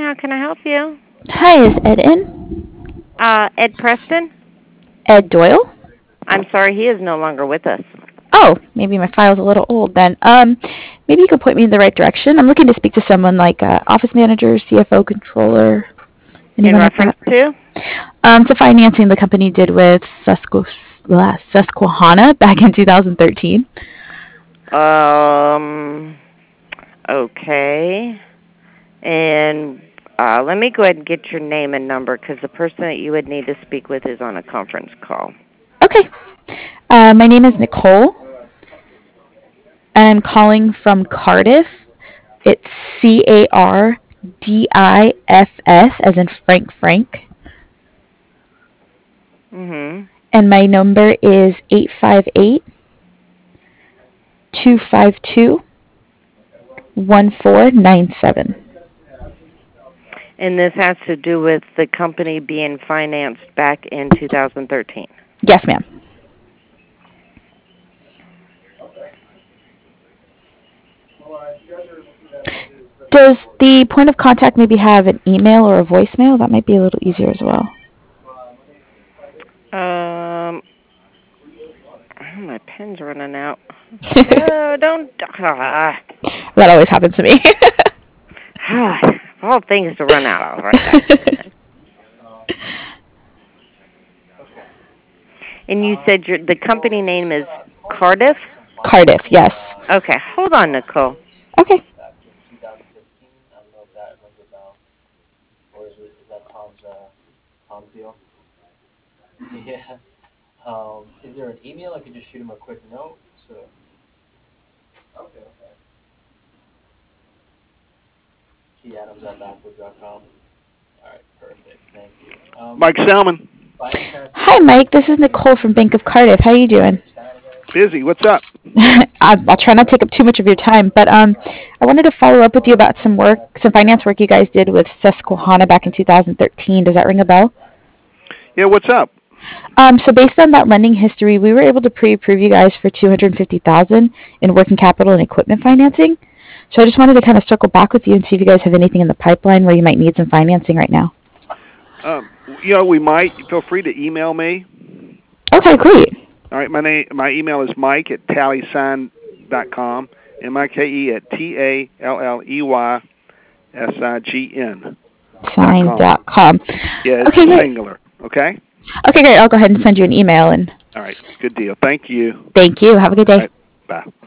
How can I help you? Hi, is Ed in? Ed Preston? Ed Doyle? I'm sorry, he is no longer with us. Oh, maybe my file's a little old then. Maybe you could point me in the right direction. I'm looking to speak to someone like office manager, CFO, controller, In anyone like reference that. to? To financing the company did with Susquehanna back in 2013. Um, okay. And let me go ahead and get your name and number because the person that you would need to speak with is on a conference call. Okay. My name is Nicole, and I'm calling from Cardiff. It's CARDIFS, as in Frank. Mm-hmm. And my number is 858-252-1497. And this has to do with the company being financed back in 2013. Yes, ma'am. Does the point of contact maybe have an email or a voicemail? That might be a little easier as well. Um, my pen's running out. No, don't. That always happens to me. All things to run out of right there. And you said the company name is Cardiff? Cardiff, yes. Okay, hold on, Nicole. Okay. Mike Salmon. Hi, Mike. This is Nicole from Bank of Cardiff. How are you doing? Busy. What's up? I'll try not to take up too much of your time, but I wanted to follow up with you about some finance work you guys did with Susquehanna back in 2013. Does that ring a bell? Yeah, what's up? So based on that lending history, we were able to pre-approve you guys for 250,000 in working capital and equipment financing. So I just wanted to kind of circle back with you and see if you guys have anything in the pipeline where you might need some financing right now. We might. Feel free to email me. Okay, great. All right, my email is mike@talleysign.com, MikeTalleyssign.com. Sign.com. Yeah, it's Okay, great. singular. Okay. Okay, great. I'll go ahead and send you an email and All right. Good deal. Thank you. thank you. Have a good All day. right. Bye.